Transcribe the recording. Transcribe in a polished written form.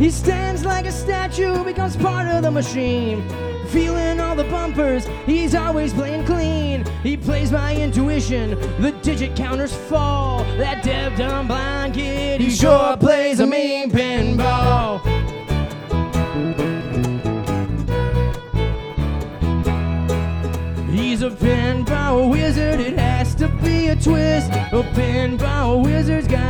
He stands like a statue, becomes part of the machine. Feeling all the bumpers, he's always playing clean. He plays by intuition, the digit counters fall. That deaf, dumb, blind kid, he sure plays a mean pinball. He's a pinball wizard, it has to be a twist. A pinball wizard's got